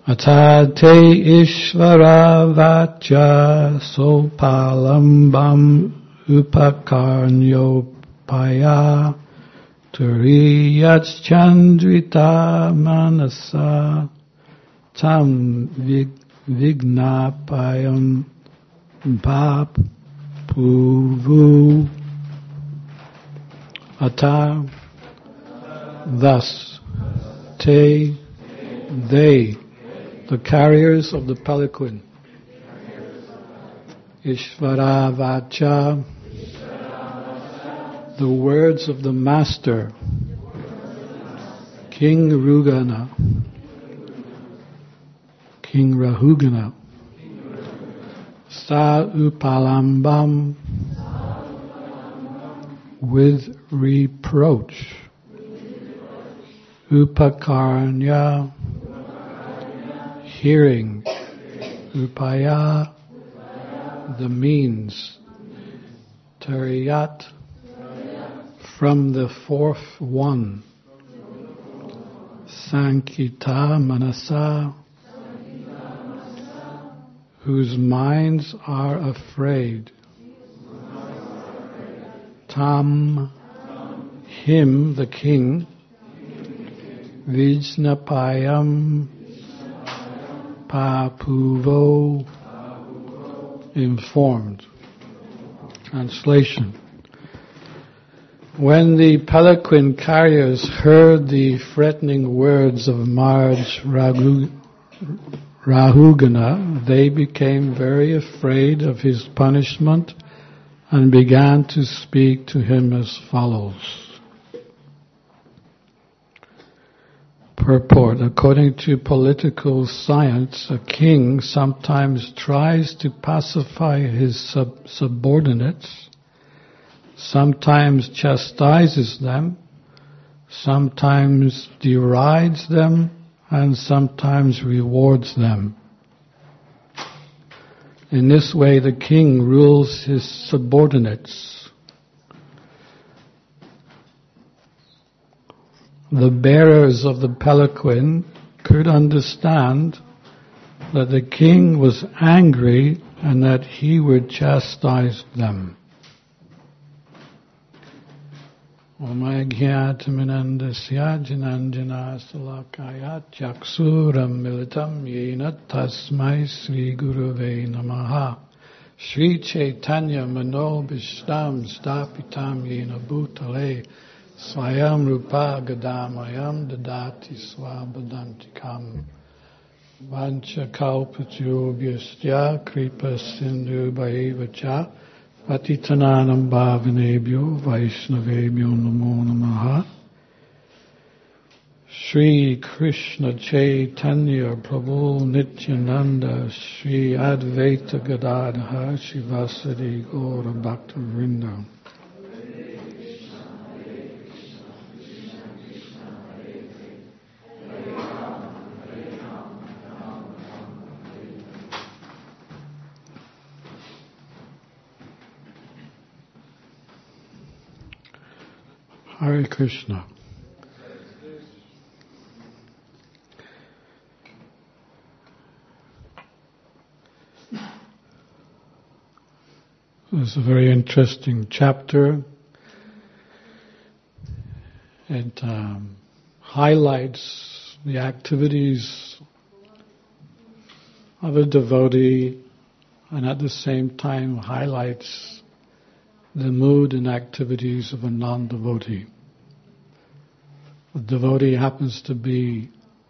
Atate Ishvara Vacha Sopalambam Upakarnyopaya Turiyats Chandrita Manasa Tam Vignapayam Bhap Puvu Ata. Thus, te, they, the carriers of the palanquin, Ishvara Vacha, the words of the Master, King Rahugana, Sa Upalambam, with reproach, Upakarnya, hearing, Upaya, the means, Tariyat, from the fourth one, Sankita Manasa, whose minds are afraid, Tam, him, the king, Vijnapayam, Papuvo, informed. Translation. When the palanquin carriers heard the threatening words of Maharaj Rahugana, they became very afraid of his punishment and began to speak to him as follows. Purport. According to political science, a king sometimes tries to pacify his subordinates, sometimes chastises them, sometimes derides them, and sometimes rewards them. In this way, the king rules his subordinates. The bearers of the palanquin could understand that the king was angry and that he would chastise them. Omaghyataminandasya jananjana salakaya chaksuram militam yena tasmai Sri Gurave Namaha Sri Chaitanya Manobishtam Stapitam yena bhutale Swayam Rupa Gadamayam Dadati Swabhadantikam Vancha Kalpachubhyasya Kripa Sindhu Bhaivacha Patitananam Bhavanebhyo Vaishnavebhyo Namo Namaha Sri Krishna Chaitanya Prabhu Nityananda Sri Advaita Gadadhara Shivasadi Gaura Bhakta Vrinda. Hare Krishna. This is a very interesting chapter. It highlights the activities of a devotee and at the same time highlights the mood and activities of a non-devotee. The devotee happens to be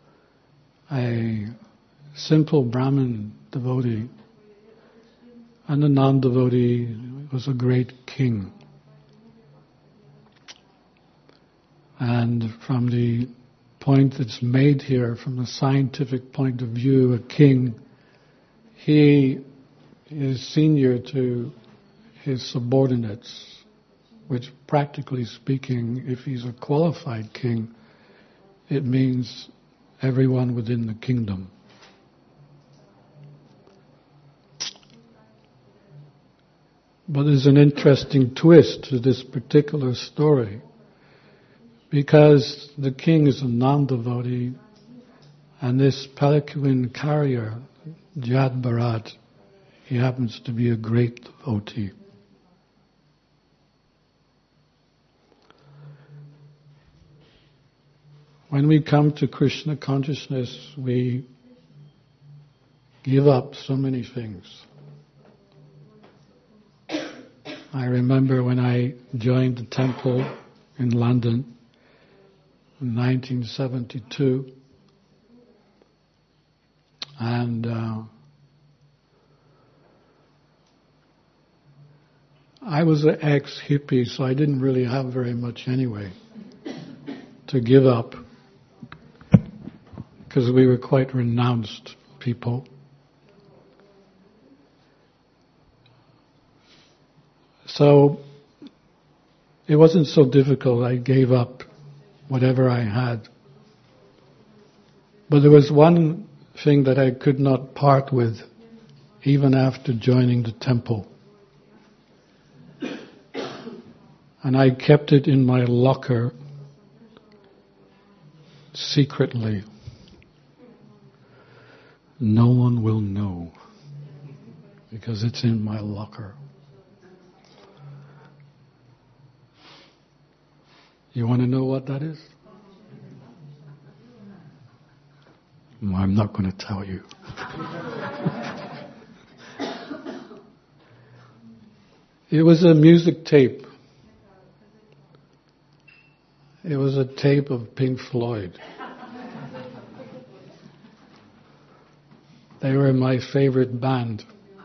a simple Brahmin devotee, and the non-devotee was a great king. And from the point that's made here, from the scientific point of view, a king, he is senior to his subordinates, which practically speaking, if he's a qualified king, it means everyone within the kingdom. But there's an interesting twist to this particular story, because the king is a non-devotee And this palanquin carrier, Jad Bharat, he happens to be a great devotee. When we come to Krishna consciousness, we give up so many things. I remember when I joined the temple in London in 1972, and I was an ex-hippie, so I didn't really have very much anyway to give up, because we were quite renounced people. So it wasn't so difficult. I gave up whatever I had. But there was one thing that I could not part with, even after joining the temple. And I kept it in my locker secretly. No one will know, because it's in my locker. You want to know what that is? Well, I'm not going to tell you. It was a music tape. It was a tape of Pink Floyd. They were my favorite band.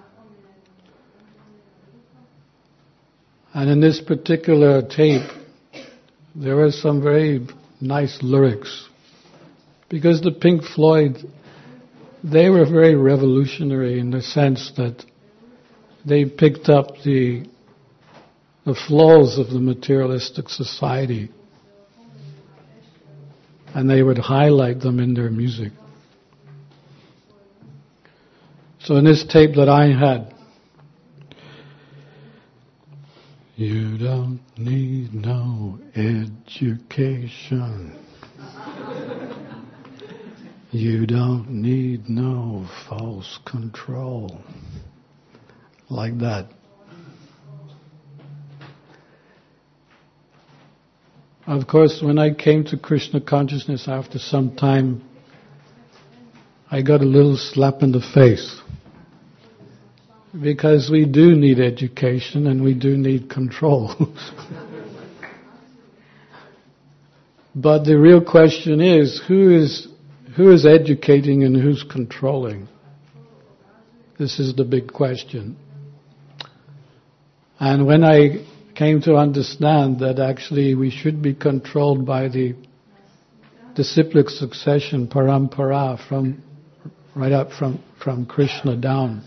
And in this particular tape, there were some very nice lyrics. Because the Pink Floyd, they were very revolutionary in the sense that they picked up the flaws of the materialistic society and they would highlight them in their music. So in this tape that I had, you don't need no education. You don't need no false control. Like that. Of course, when I came to Krishna consciousness after some time, I got a little slap in the face. Because we do need education and we do need control. But the real question is, who is educating and who's controlling? This is the big question. And when I came to understand that actually we should be controlled by the disciplic succession, parampara, from right up from Krishna down.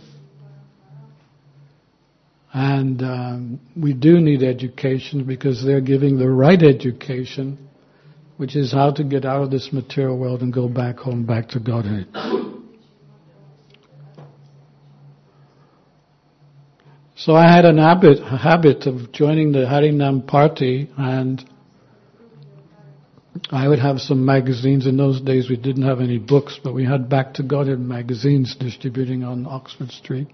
And we do need education because they're giving the right education, which is how to get out of this material world and go back home, back to Godhead. So I had a habit of joining the Harinam party, and I would have some magazines. In those days we didn't have any books, but we had Back to Godhead magazines distributing on Oxford Street.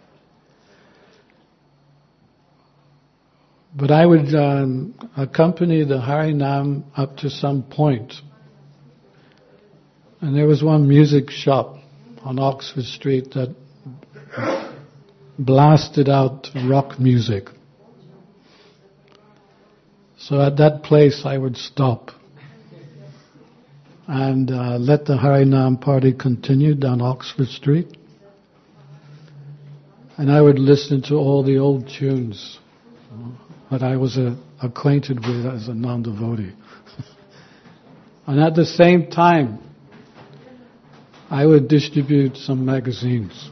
But I would accompany the Harinam up to some point. And there was one music shop on Oxford Street that blasted out rock music. So at that place I would stop and let the Harinam party continue down Oxford Street. And I would listen to all the old tunes that I was acquainted with as a non-devotee. And at the same time, I would distribute some magazines.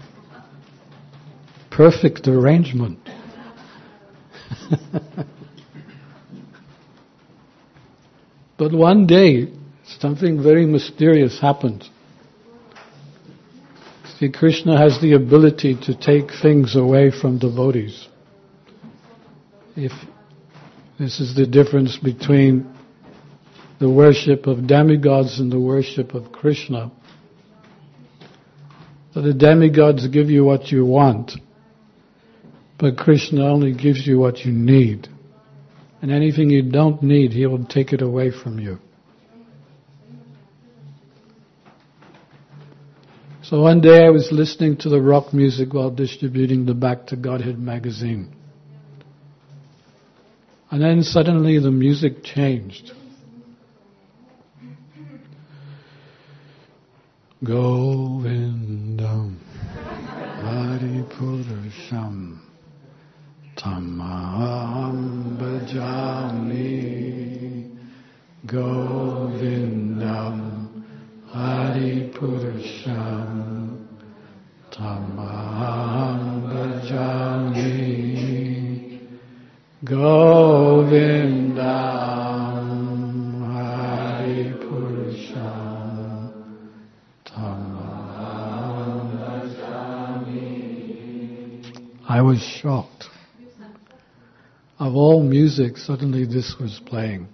Perfect arrangement. But one day, something very mysterious happened. See, Krishna has the ability to take things away from devotees. If this is the difference between the worship of demigods and the worship of Krishna. So the demigods give you what you want, but Krishna only gives you what you need. And anything you don't need, he will take it away from you. So one day I was listening to the rock music while distributing the Back to Godhead magazine. And then suddenly the music changed. Govindam Hari Purusham Tamaham Bhajami Govindam Hari Purusham Tamaham Bhajami Govindam Hari Purusham Tamaham Bhajami. I was shocked. Of all music, suddenly this was playing.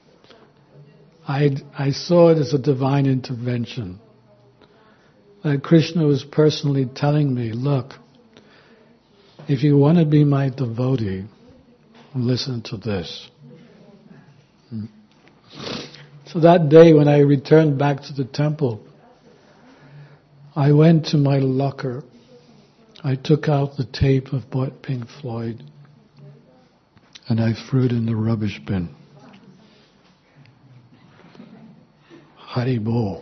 I saw it as a divine intervention. That Krishna was personally telling me, look, if you want to be my devotee, listen to this. So that day when I returned back to the temple, I went to my locker. I took out the tape of Pink Floyd and I threw it in the rubbish bin. Hari Bol.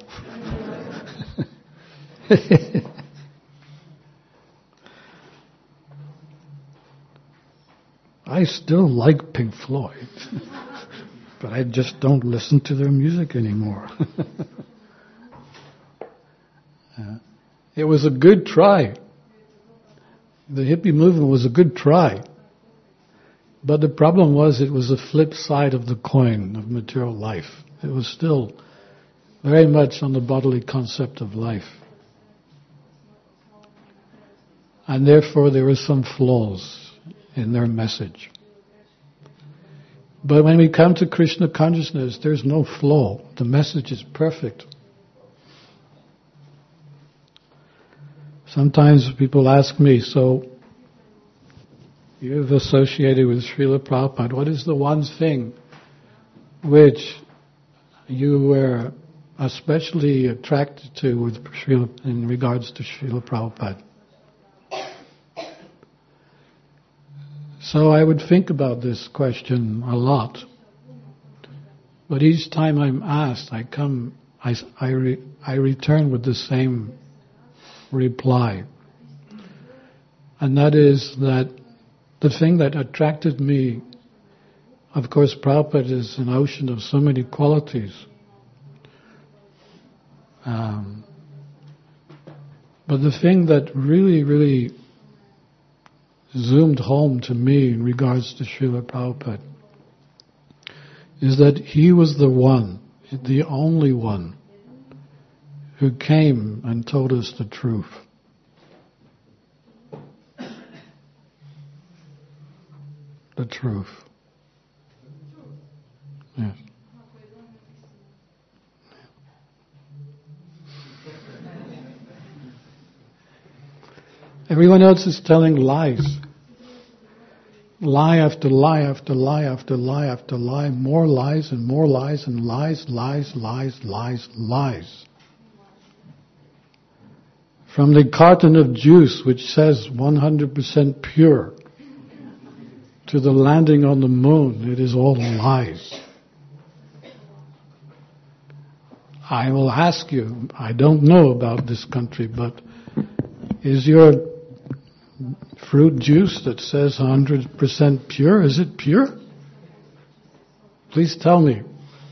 I still like Pink Floyd, but I just don't listen to their music anymore. It was a good try. The hippie movement was a good try. But the problem was it was a flip side of the coin of material life. It was still very much on the bodily concept of life. And therefore there were some flaws in their message. But when we come to Krishna consciousness, there's no flaw. The message is perfect. Sometimes people ask me, so you've associated with Srila Prabhupada, what is the one thing which you were especially attracted to with in regards to Srila Prabhupada? So I would think about this question a lot. But each time I'm asked, I return with the same reply. And that is that the thing that attracted me, of course, Prabhupada is an ocean of so many qualities. But the thing that really zoomed home to me in regards to Srila Prabhupada is that he was the one, the only one, who came and told us the truth. The truth. Yes. Everyone else is telling lies. Lie after lie after lie after lie after lie, more lies and more lies and lies. From the carton of juice which says 100% pure to the landing on the moon, it is all lies. I will ask you, I don't know about this country, but is your fruit juice that says 100% pure, is it pure? Please tell me.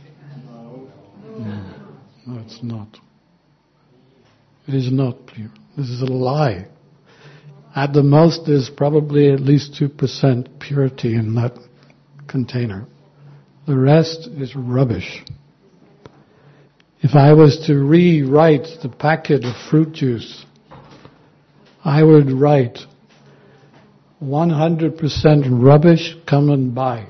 No, it's not. It is not pure. This is a lie. At the most, there's probably at least 2% purity in that container. The rest is rubbish. If I was to rewrite the packet of fruit juice, I would write 100% rubbish, come and buy.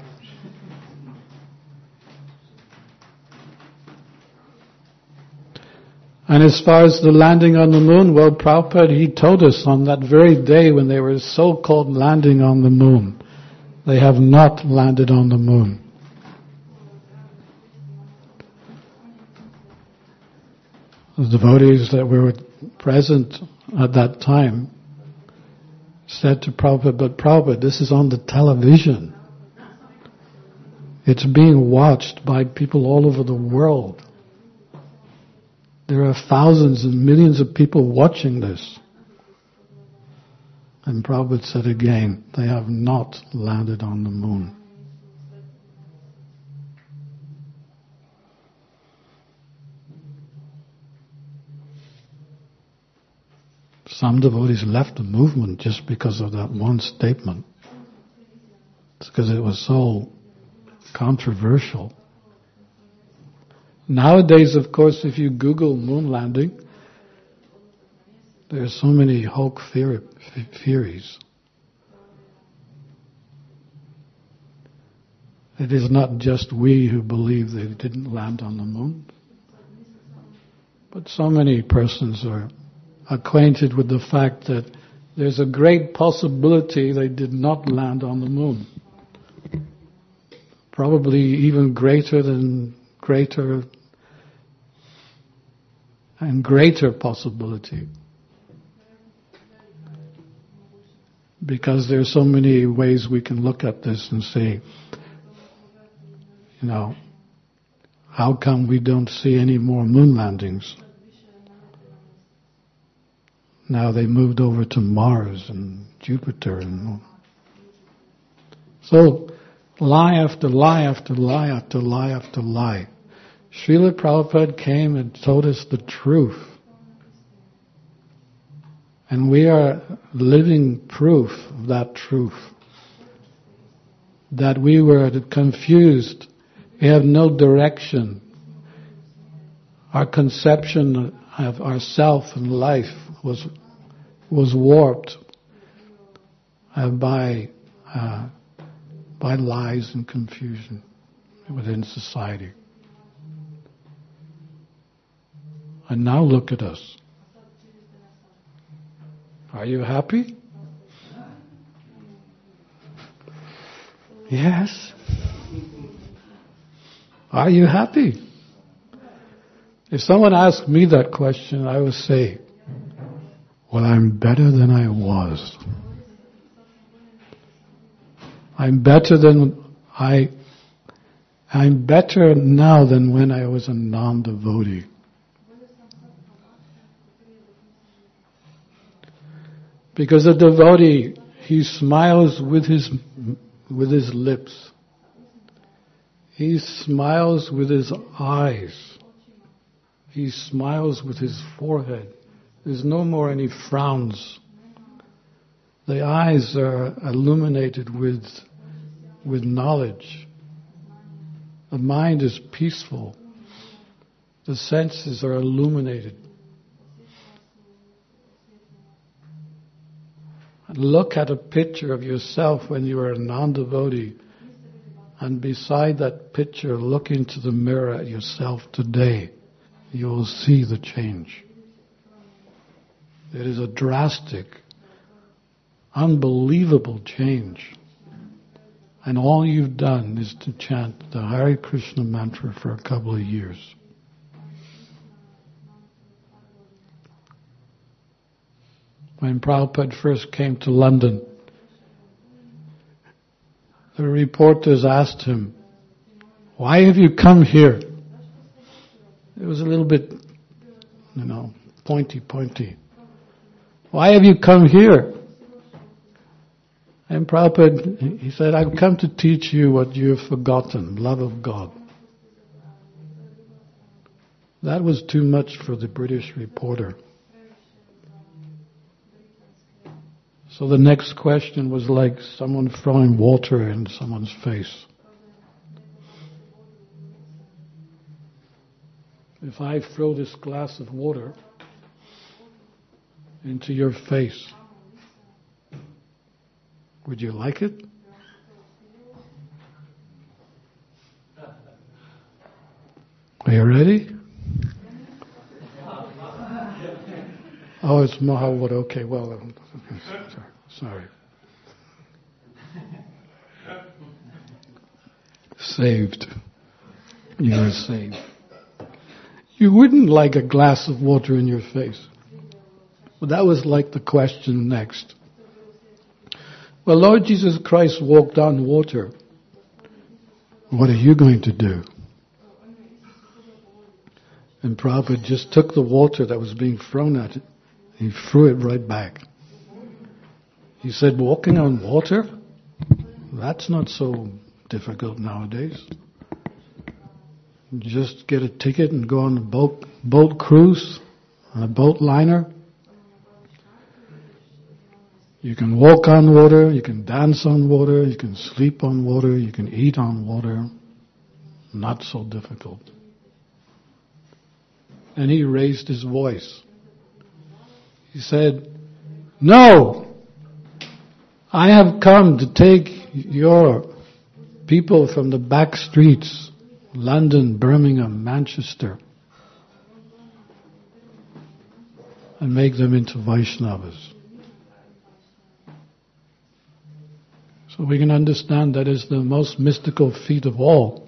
And as far as the landing on the moon, well, Prabhupada, he told us on that very day when they were so-called landing on the moon, they have not landed on the moon. The devotees that were present at that time said to Prabhupada, but Prabhupada, this is on the television. It's being watched by people all over the world. There are thousands and millions of people watching this. And Prabhupada said again, they have not landed on the moon. Some devotees left the movement just because of that one statement. It's because it was so controversial. Nowadays, of course, if you Google moon landing, there are so many hoax theories. It is not just we who believe they didn't land on the moon, but so many persons are acquainted with the fact that there's a great possibility they did not land on the moon. Probably even greater possibility. Because there's so many ways we can look at this and say, how come we don't see any more moon landings? Now they moved over to Mars and Jupiter and so lie after lie after lie after lie after lie. Srila Prabhupada came and told us the truth. And we are living proof of that truth. That we were confused. We have no direction. Our conception of ourself and life was warped by lies and confusion within society. And now look at us. Are you happy? Yes. Are you happy? If someone asked me that question, I would say, well, I'm better than I was. I'm better now than when I was a non-devotee. Because a devotee, he smiles with his lips. He smiles with his eyes. He smiles with his forehead. There's no more any frowns. The eyes are illuminated with knowledge. The mind is peaceful. The senses are illuminated. Look at a picture of yourself when you were a non-devotee, and beside that picture, look into the mirror at yourself today. You will see the change. It is a drastic, unbelievable change. And all you've done is to chant the Hare Krishna mantra for a couple of years. When Prabhupada first came to London, the reporters asked him, why have you come here? It was a little bit, pointy. Why have you come here? And Prabhupada, he said, I've come to teach you what you have forgotten, love of God. That was too much for the British reporter. So the next question was like someone throwing water in someone's face. If I throw this glass of water into your face, would you like it? Are you ready? Oh, it's Mahawood. Okay, well, sorry. Saved. You are saved. You wouldn't like a glass of water in your face. Well, that was like the question next. Well, Lord Jesus Christ walked on water. What are you going to do? And Prabhupada just took the water that was being thrown at it, and he threw it right back. He said, walking on water? That's not so difficult nowadays. You just get a ticket and go on a boat cruise, on a boat liner. You can walk on water, you can dance on water, you can sleep on water, you can eat on water. Not so difficult. And he raised his voice. He said, no! I have come to take your people from the back streets, London, Birmingham, Manchester, and make them into Vaishnavas. So we can understand that is the most mystical feat of all.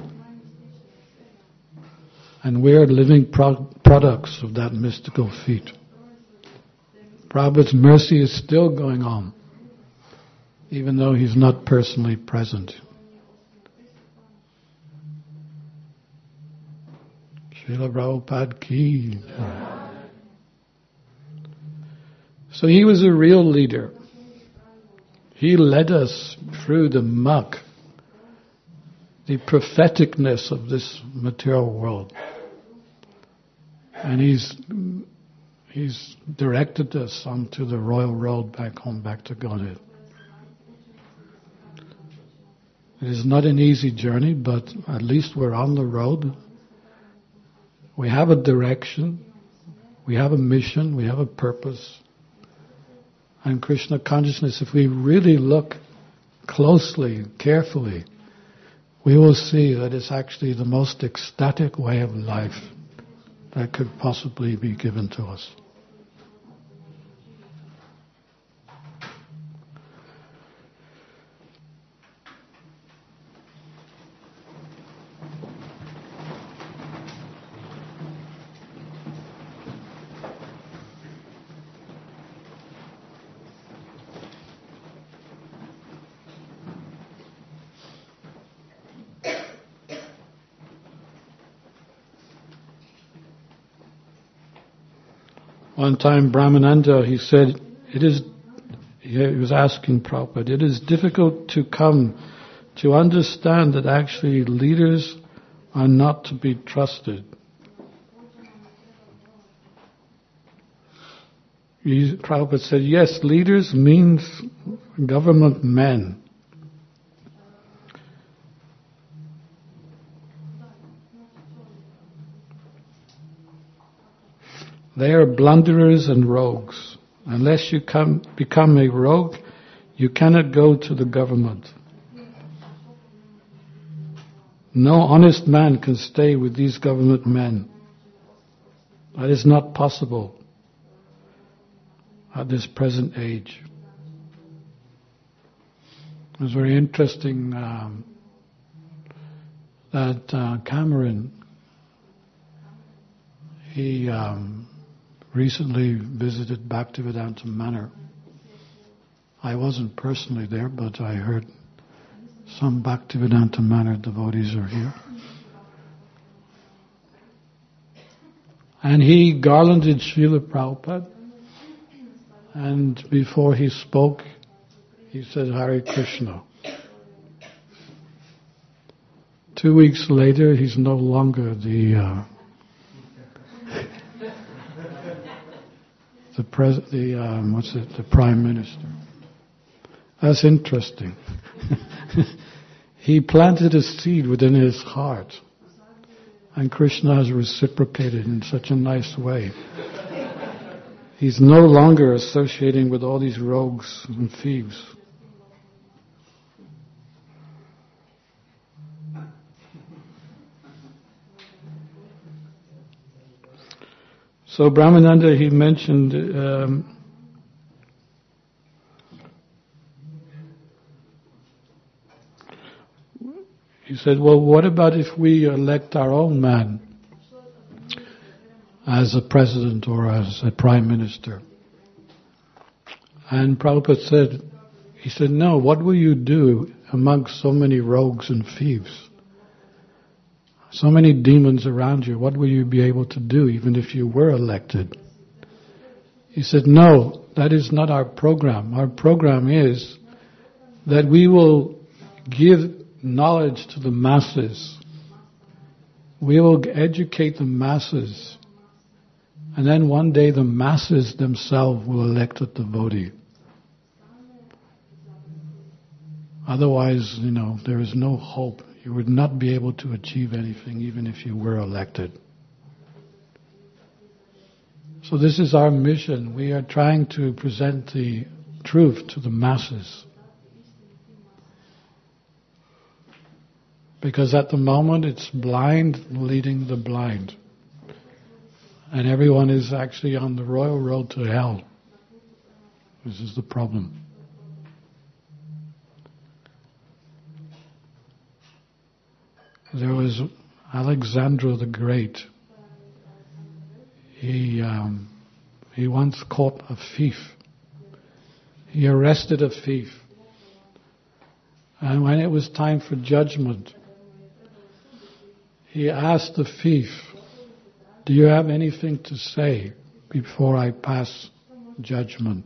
And we are living products of that mystical feat. Prabhupada's mercy is still going on, even though he's not personally present. Srila Prabhupada ki. So he was a real leader. He led us through the muck, the propheticness of this material world. And he's directed us onto the royal road back home, back to Godhead. It is not an easy journey, but at least we're on the road. We have a direction, we have a mission, we have a purpose. And Krishna consciousness, if we really look closely, carefully, we will see that it's actually the most ecstatic way of life that could possibly be given to us. One time Brahmananda, he said, he was asking Prabhupada, it is difficult to come to understand that actually leaders are not to be trusted. Prabhupada said, yes, leaders means government men. They are blunderers and rogues. Unless you become a rogue, you cannot go to the government. No honest man can stay with these government men. That is not possible at this present age. It was very interesting that Cameron, he recently visited Bhaktivedanta Manor. I wasn't personally there, but I heard some Bhaktivedanta Manor devotees are here. And he garlanded Srila Prabhupada, and before he spoke, he said, Hare Krishna. 2 weeks later, he's no longer the Prime Minister. That's interesting. He planted a seed within his heart, and Krishna has reciprocated in such a nice way. He's no longer associating with all these rogues and thieves. So Brahmananda, he mentioned, he said, well, what about if we elect our own man as a president or as a prime minister? And Prabhupada said, he said, no, what will you do amongst so many rogues and thieves? So many demons around you, what will you be able to do even if you were elected? He said, no, that is not our program. Our program is that we will give knowledge to the masses. We will educate the masses. And then one day the masses themselves will elect a devotee. Otherwise, there is no hope. You would not be able to achieve anything even if you were elected. So this is our mission. We are trying to present the truth to the masses. Because at the moment it's blind leading the blind. And everyone is actually on the royal road to hell. This is the problem. There was Alexander the Great. He once caught a thief. He arrested a thief. And when it was time for judgment, he asked the thief, do you have anything to say before I pass judgment?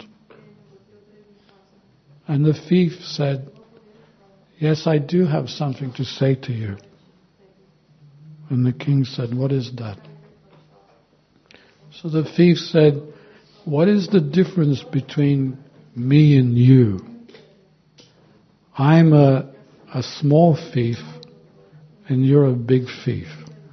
And the thief said, yes, I do have something to say to you. And the king said, what is that? So the thief said, what is the difference between me and you? I'm a small thief and you're a big thief.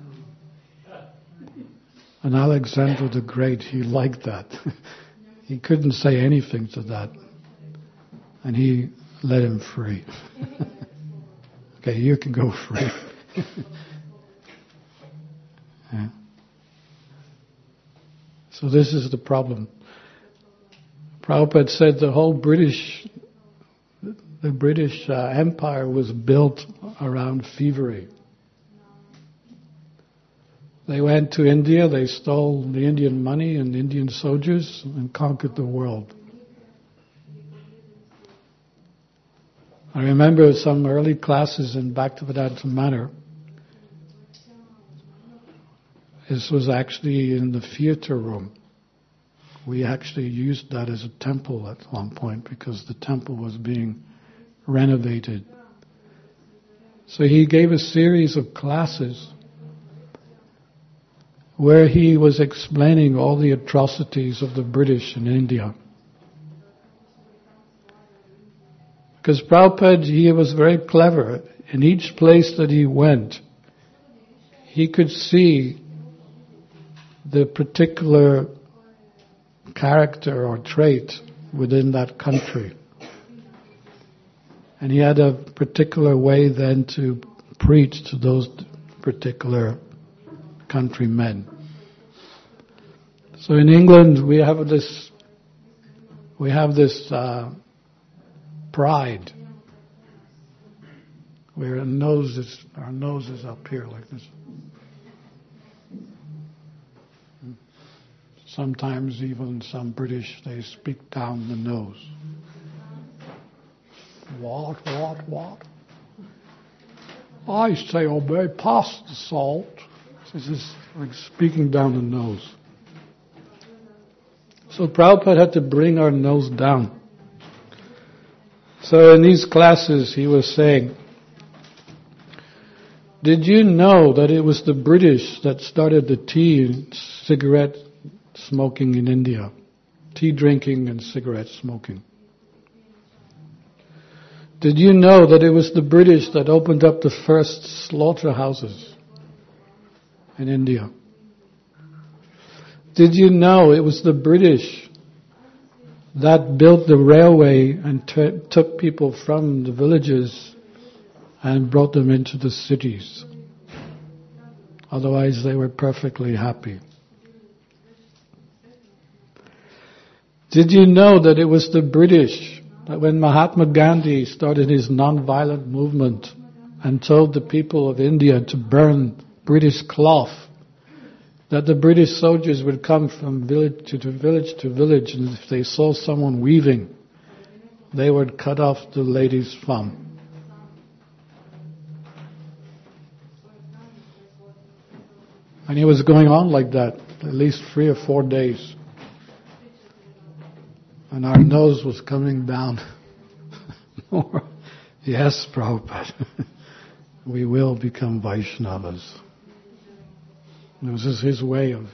And Alexander the Great, he liked that. He couldn't say anything to that. And he let him free. Okay, you can go free. Yeah. So this is the problem. Prabhupada said the whole British Empire was built around thievery. They went to India, they stole the Indian money and Indian soldiers and conquered the world. I remember some early classes in Bhaktivedanta Manor. This was actually in the theater room. We actually used that as a temple at one point because the temple was being renovated. So he gave a series of classes where he was explaining all the atrocities of the British in India. Because Prabhupada, he was very clever. In each place that he went, he could see the particular character or trait within that country. And he had a particular way then to preach to those particular countrymen. So in England we have this pride, where our nose is up here like this. Sometimes even some British, they speak down the nose. What? I say obey, pass the salt. This is like speaking down the nose. So Prabhupada had to bring our nose down. So in these classes he was saying, did you know that it was the British that started the tea and cigarette smoking in India? Tea drinking and cigarette smoking. Did you know that it was the British that opened up the first slaughterhouses in India? Did you know it was the British that built the railway and took people from the villages and brought them into the cities? Otherwise they were perfectly happy. Did you know that it was the British, that when Mahatma Gandhi started his non-violent movement and told the people of India to burn British cloth, that the British soldiers would come from village to village, and if they saw someone weaving, they would cut off the lady's thumb. And it was going on like that, at least 3 or 4 days. And our nose was coming down. Yes, Prabhupada. We will become Vaishnavas. This is his way of,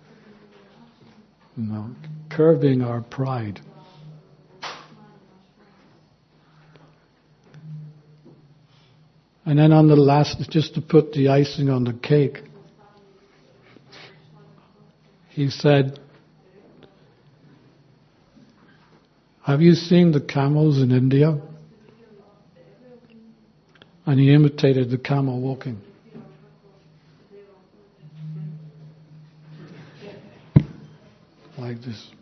curbing our pride. And then on the last, just to put the icing on the cake, he said, have you seen the camels in India? And he imitated the camel walking. Like this.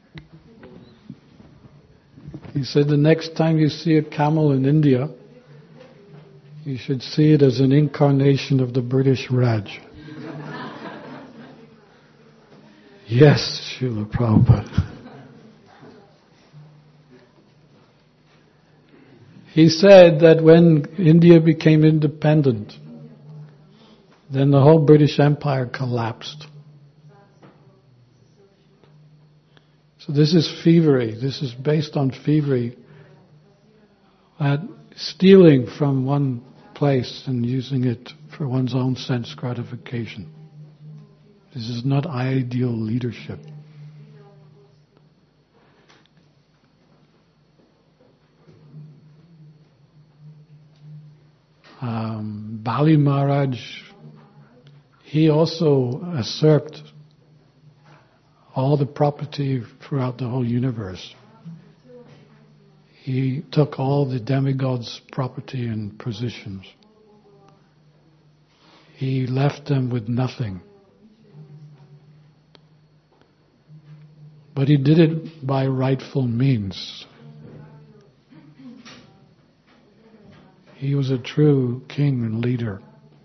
He said the next time you see a camel in India, you should see it as an incarnation of the British Raj. Yes, Srila Prabhupada. He said that when India became independent, then the whole British Empire collapsed. So this is thievery. This is based on thievery. Stealing from one place and using it for one's own sense gratification. This is not ideal leadership. Bali Maharaj, he also usurped all the property throughout the whole universe. He took all the demigods' property and positions. He left them with nothing. But he did it by rightful means. He was a true king and leader.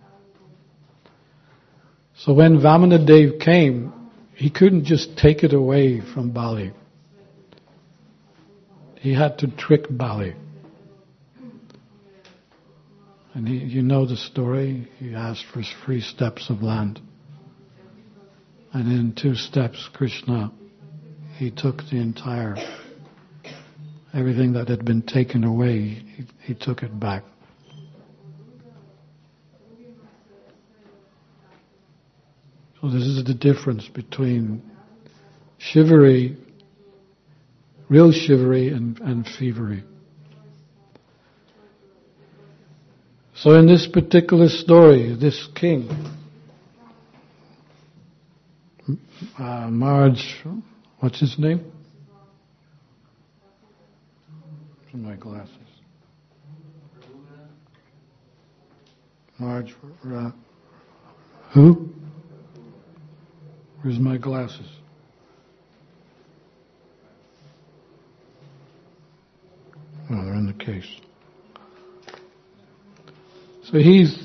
So when Vamanadev came, he couldn't just take it away from Bali. He had to trick Bali. And you know the story. He asked for 3 steps of land. And in 2 steps, Krishna, he took the entire, everything that had been taken away, he took it back. So this is the difference between chivalry, real chivalry, and thievery. So in this particular story, this king, Maharaj, what's his name? Where's my glasses? Maharaj, who? Where's my glasses? Oh, they're in the case. So he's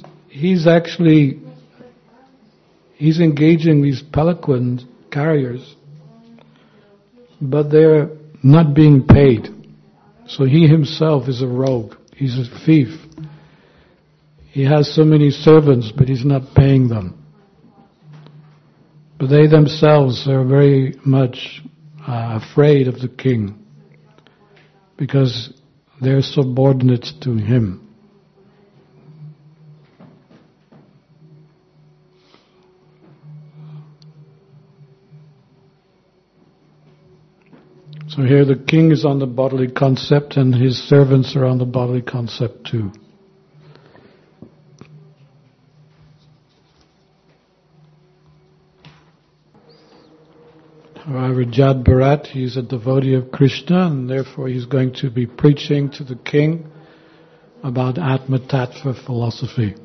engaging these palanquin carriers, but they're not being paid. So he himself is a rogue. He's a thief. He has so many servants, but he's not paying them. But they themselves are very much afraid of the king because they're subordinate to him. So here the king is on the bodily concept and his servants are on the bodily concept too. However, Jad Bharat, he's a devotee of Krishna and therefore he's going to be preaching to the king about Atma Tattva philosophy.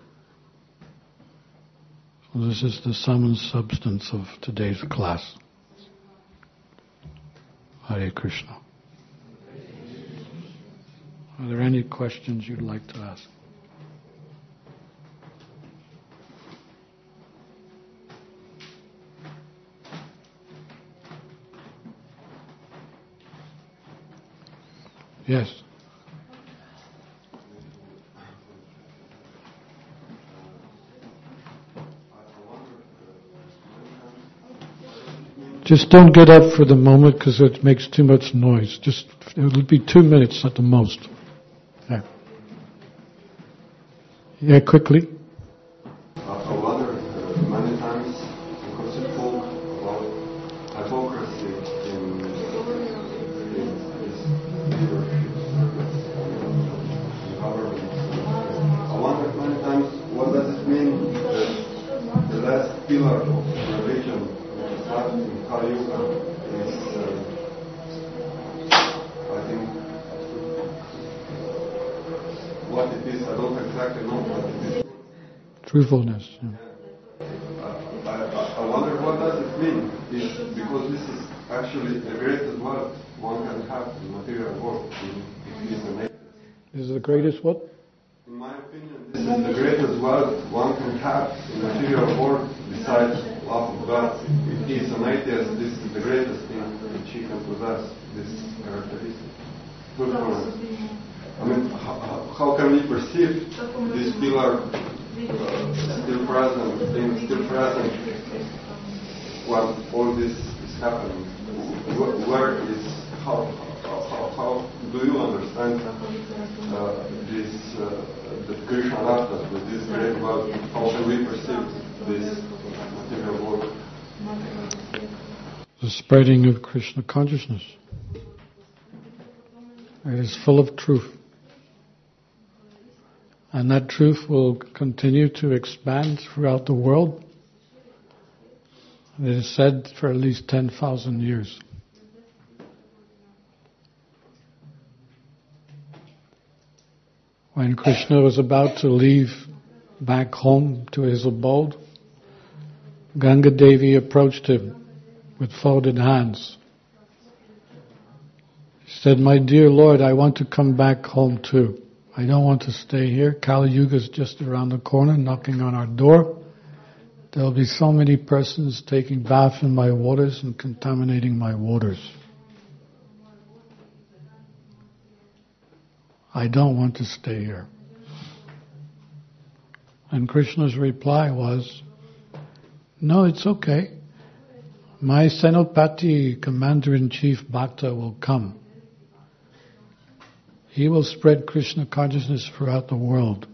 So this is the sum and substance of today's class. Hare Krishna. Are there any questions you'd like to ask? Yes. Just don't get up for the moment because it makes too much noise. It'll be 2 minutes at the most. Yeah, quickly. I wonder many times because you talk about hypocrisy in this leadership in government. I wonder many times what does it mean that the last pillar of religion in Kali Yuga is, I think, what it is, I don't exactly know what it is. Truthfulness. Yeah. I wonder what does it mean, because this is actually the greatest wealth one can have in the material world. Is it the greatest what? In my opinion, this is the greatest wealth one can have in the material world besides love of God. If he is an atheist, this is the greatest thing that she can possess, this characteristic. Truthfulness. I mean, how can we perceive this pillar still present while all this is happening? Where is, how do you understand this, the Krishna left us with this great wealth? How can we perceive this material world? The spreading of Krishna consciousness. It is full of truth. And that truth will continue to expand throughout the world. It is said for at least 10,000 years. When Krishna was about to leave back home to his abode, Ganga Devi approached him with folded hands. She said, "My dear Lord, I want to come back home too. I don't want to stay here. Kali Yuga is just around the corner, knocking on our door. There will be so many persons taking bath in my waters and contaminating my waters. I don't want to stay here." And Krishna's reply was, "No, it's okay. My Senopati, Commander-in-Chief Bhakta, will come. He will spread Krishna consciousness throughout the world.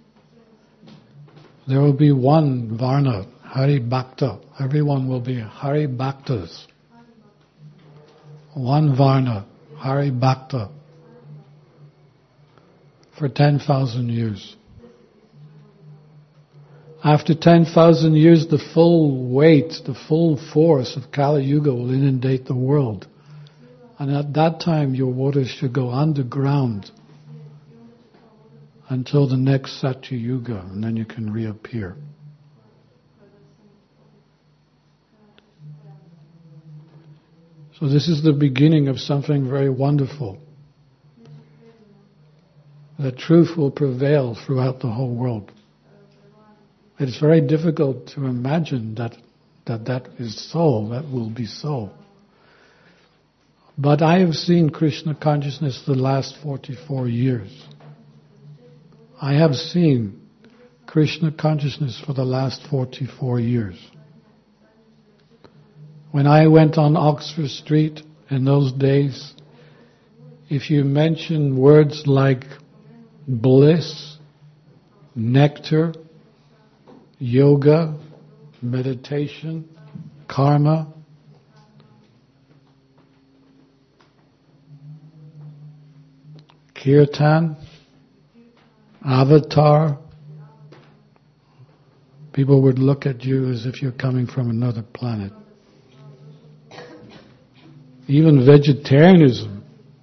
There will be one Varna, Hari Bhakta. Everyone will be Hari Bhaktas. One Varna, Hari Bhakta, for 10,000 years. After 10,000 years, the full weight, the full force of Kali Yuga will inundate the world. And at that time, your waters should go underground until the next Satya Yuga, and then you can reappear." So this is the beginning of something very wonderful. The truth will prevail throughout the whole world. It's very difficult to imagine that is so, that will be so. But I have seen Krishna consciousness the last 44 years. I have seen Krishna consciousness for the last 44 years. When I went on Oxford Street in those days, if you mention words like bliss, nectar, yoga, meditation, karma, kirtan, avatar, people would look at you as if you're coming from another planet. Even vegetarianism.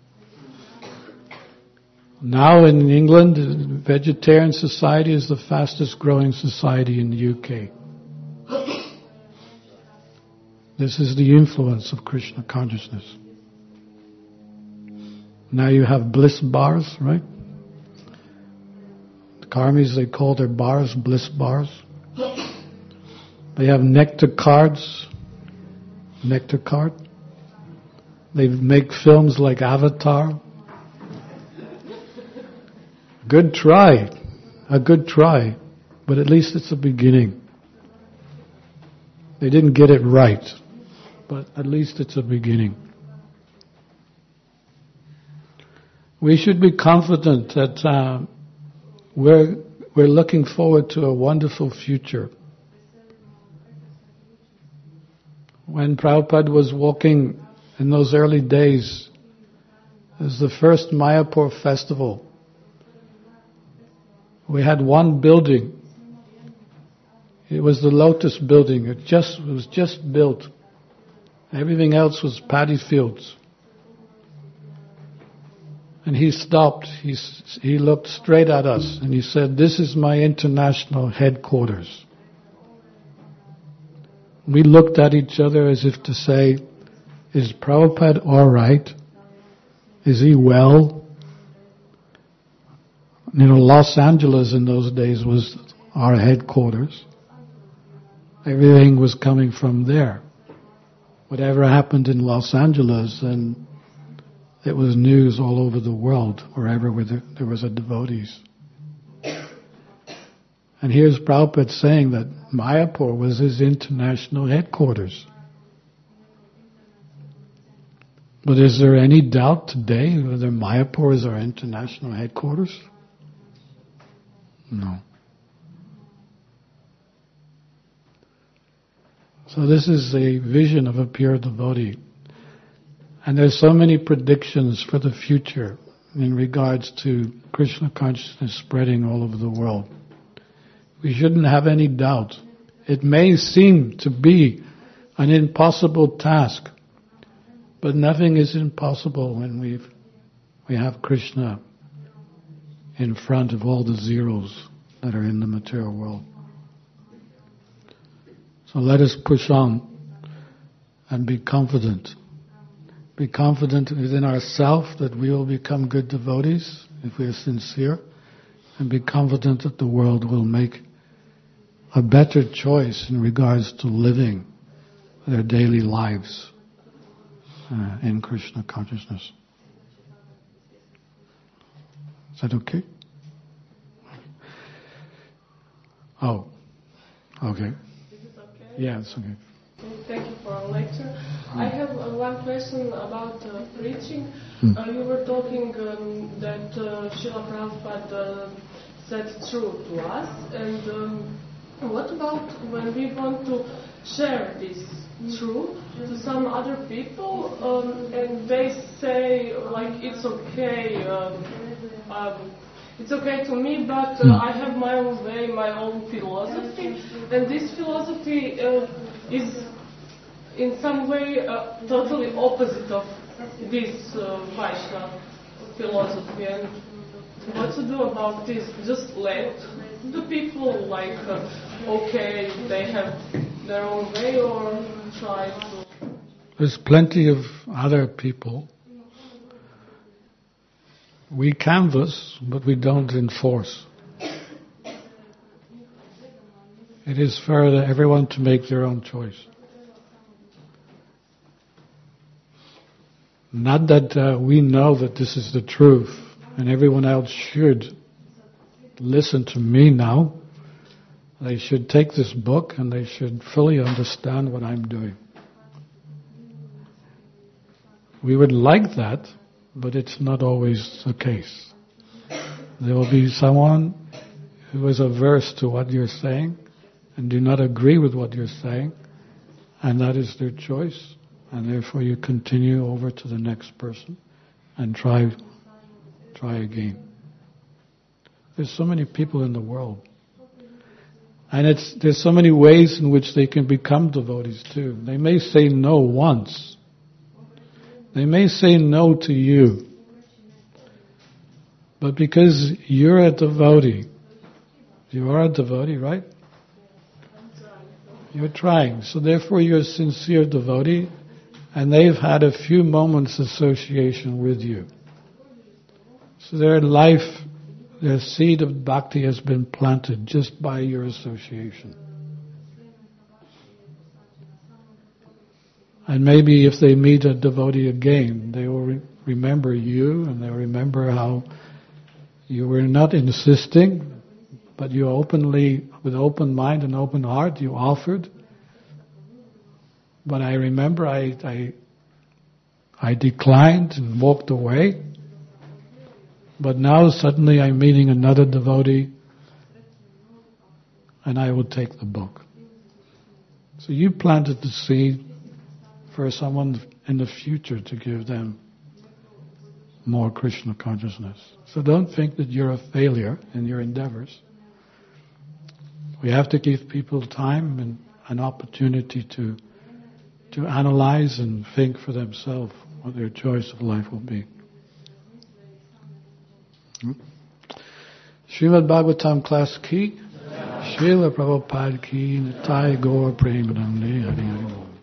Now in England, vegetarian society is the fastest growing society in the UK. This is the influence of Krishna consciousness. Now you have bliss bars, right? The Karmis, they call their bars bliss bars. They have nectar cards. Nectar card. They make films like Avatar. Good try. A good try. But at least it's a beginning. They didn't get it right. But at least it's a beginning. We should be confident that we're looking forward to a wonderful future. When Prabhupada was walking in those early days, it was the first Mayapur festival. We had one building. It was the Lotus building. It was just built. Everything else was paddy fields. And he stopped. He looked straight at us and he said, "This is my international headquarters." We looked at each other as if to say, "Is Prabhupada all right? Is he well?" Los Angeles in those days was our headquarters. Everything was coming from there. Whatever happened in Los Angeles, and it was news all over the world, wherever there was a devotees. And here's Prabhupada saying that Mayapur was his international headquarters. But is there any doubt today whether Mayapur is our international headquarters? No. So this is a vision of a pure devotee. And there's so many predictions for the future in regards to Krishna consciousness spreading all over the world. We shouldn't have any doubt. It may seem to be an impossible task, but nothing is impossible when we have Krishna in front of all the zeros that are in the material world. So let us push on and be confident. Be confident within ourselves that we will become good devotees if we are sincere, and be confident that the world will make a better choice in regards to living their daily lives in Krishna consciousness. Is that okay? Oh, okay. Is it okay? Yeah, it's okay. Thank you for our lecture. I have one question about preaching. You were talking that Srila Prabhupada said true to us, and what about when we want to share this truth to some other people, and they say like it's okay to me, but I have my own way, my own philosophy, and this philosophy is in some way totally opposite of this Vaishnava philosophy. And what to do about this? Just let the people okay, they have their own way, or try to... There's plenty of other people. We canvass, but we don't enforce. It is for everyone to make their own choice. Not that we know that this is the truth, and everyone else should listen to me now. They should take this book and they should fully understand what I'm doing. We would like that, but it's not always the case. There will be someone who is averse to what you're saying and do not agree with what you're saying, and that is their choice, and therefore you continue over to the next person and try again. There's so many people in the world. And there's so many ways in which they can become devotees too. They may say no once. They may say no to you. But because you're a devotee, you are a devotee, right? You're trying. So therefore you're a sincere devotee, and they've had a few moments association with you. So their life, their seed of bhakti has been planted just by your association. And maybe if they meet a devotee again, they will remember you, and they'll remember how you were not insisting, but you openly, with open mind and open heart, you offered. But I remember I declined and walked away. But now suddenly I'm meeting another devotee, and I will take the book. So you planted the seed for someone in the future to give them more Krishna consciousness. So don't think that you're a failure in your endeavors. We have to give people time and an opportunity to analyze and think for themselves what their choice of life will be. Srimad Bhagavatam class ki, Srila Prabhupada ki, Nitai Gaur Premanande, Hari Hari.